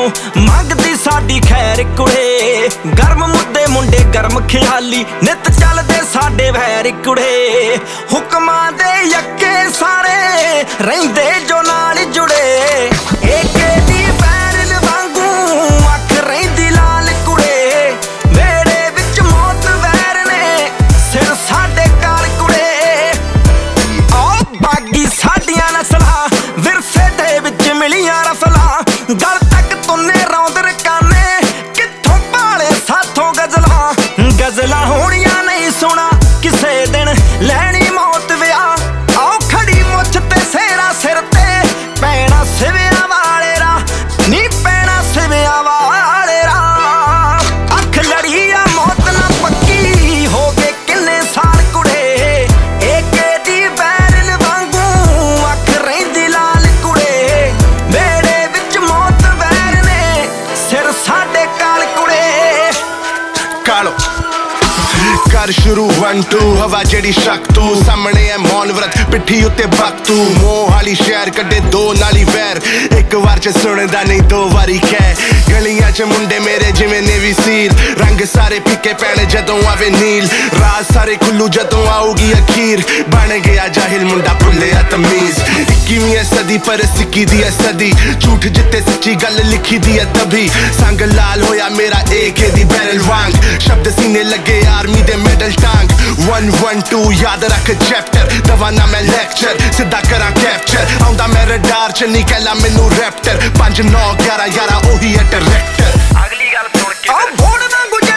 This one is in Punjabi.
ਮੰਗਦੀ ਸਾਡੀ ਖੈਰ ਕੁੜੇ। ਗਰਮ ਮੁੱਦੇ ਮੁੰਡੇ ਗਰਮ ਖਿਆਲੀ, ਨਿਤ ਚੱਲਦੇ ਸਾਡੇ ਵੈਰ ਕੁੜੇ। ਹੁਕਮਾਂ ਦੇ ਯੱਕੇ ਸਾਰੇ ਰਹਿੰਦੇ ਜੋ ਨਾਲ ਜੁੜੇ। ਏਕੇ ਦੀ ਬੈਰਲ ਵਾਂਗੂ ਅੱਖ ਰਹਿੰਦੀ ਲਾਲ ਕੁੜੇ। ਵੇੜੇ ਵਿੱਚ ਮੌਤ ਵੈਰ ਨੇ ਸਿਰ ਸਾਡੇ ਕਾਲ ਕੁੜੇ। ਆਹ ਬਾਗੀ ਸਾਡੀਆਂ ਨਸਲਾਂ ਵਿਰਸੇ ਦੇ ਵਿੱਚ ਮਿਲੀਆਂ ਰਫਲਾਂ। ਗਲ ਤੱਕ ਤੁੰਨੇ ਰੌਂਦ ਰਕਾਨੇ, ਕਿੱਥੋਂ ਪਾਲੇ ਸਾਥੋਂ ਗਜ਼ਲਾਂ। ਗਜ਼ਲਾਂ ਹੋਣੀਆਂ ਨਹੀਂ ਸੁਣਾ ਕਿਸੇ ਦਿਨ ਲੈਣੀ ਮੌਤ ਵਿਆਹ। ਆਓ ਖੜੀ ਮੁੱਛ ਤੇ ਸੇਰਾ ਸਿਰ ਤੇ ਪੈਣਾ ਸਿਵਿਆਂ ਵਾਲੇ ਰਾਹ। ਨੀ ਪੈਣਾ ਸਿਵਿਆਂ ਵਾਲੇ ਰਾਹ। ਅੱਖ ਲੜੀ ਆ ਮੌਤ ਨਾਲ ਪੱਕੀ, ਹੋ ਗਏ ਕਿੰਨੇ ਸਾਲ ਕੁੜੇ। ਏਕੇ ਦੀ ਬੈਰਲ ਵਾਂਗੂ ਅੱਖ ਰਹਿੰਦੀ ਲਾਲ ਕੁੜੇ। ਵੇੜੇ ਵਿੱਚ ਮੌਤ ਵੈਰ ਨੇ ਸਿਰ ਸਾਡੇ ਕਾਲ ਕੁੜੇ। ਕਾਲੋ ਕਰ ਸ਼ੁਰੂ 1 2 ਹਵਾ ਜਿਹੜੀ ਸ਼ੱਕ ਤੂੰ ਸਾਹਮਣੇ ਐ ਮੌਨ ਵਰਤ ਪਿੱਠੀ ਉੱਤੇ ਬਕ ਤੂੰ। ਮੋਹ ਵਾਲੀ ਸ਼ਹਿਰ ਕੱਢੇ ਦੋ ਨਾਲੀ ਵੈਰ, ਇੱਕ ਵਾਰ ਚ ਸੁਣਦਾ ਨਹੀਂ ਦੋ ਵਾਰੀ ਕਹਿ। ਗਲੀਆਂ ਚ ਮੁੰਡੇ ਮੇਰੇ ਜਿਵੇਂ ਨੇਵੀ ਸੀਲ, ਰੰਗ ਸਾਰੇ ਫਿੱਕੇ ਪੈਣੇ ਜਦੋਂ ਆਵੇ ਨੀਲ। ਰਾਜ ਸਾਰੇ ਖੁੱਲੂ ਜਦੋਂ ਆਊਗੀ ਅਖੀਰ, ਬਣ ਗਿਆ ਜਾਹਿਲ ਮੁੰਡਾ ਭੁੱਲਿਆ ਤਮੀਜ਼। 21ਵੀਂ ਸਦੀ ਪਰ ਸਿੱਕੀ ਦੀ ਐ ਸਦੀ, ਝੂਠ ਜਿੱਤੇ ਸੱਚੀ ਗੱਲ ਲਿਖੀ ਦੀ ਐ ਤਭੀ। ਸੰਗ ਲਾਲ ਹੋਇਆ ਮੇਰਾ ਏਕੇ ਦੀ ਬੈਰਲ ਵਾਂਗ, ਸ਼ਬਦ ਸੀਨੇ ਲੱਗੇ ਆਰਮੀ ਦੇ ਮੈਡਲ ਟਾਂਗ। 1 1 2 ਯਾਦ ਰੱਖ ਚੈਪਟਰ, ਦਵਾ ਨਾ ਮੈਂ ਲੈਕਚਰ ਸਿੱਧਾ ਕਰਾਂ ਕੈਪਚਰ। ਆਉਂਦਾ ਮੈਂ ਰਡਾਰ ਚ ਨਹੀਂ ਕਹਿਲਾ ਮੈਨੂੰ ਰੈਪਟਰ। 5 9 11 11 ਉਹੀ ਐ ਡਾਇਰੈਕਟਰ। ਅਗਲੀ ਗੱਲ ਸੁਣ ਕੇ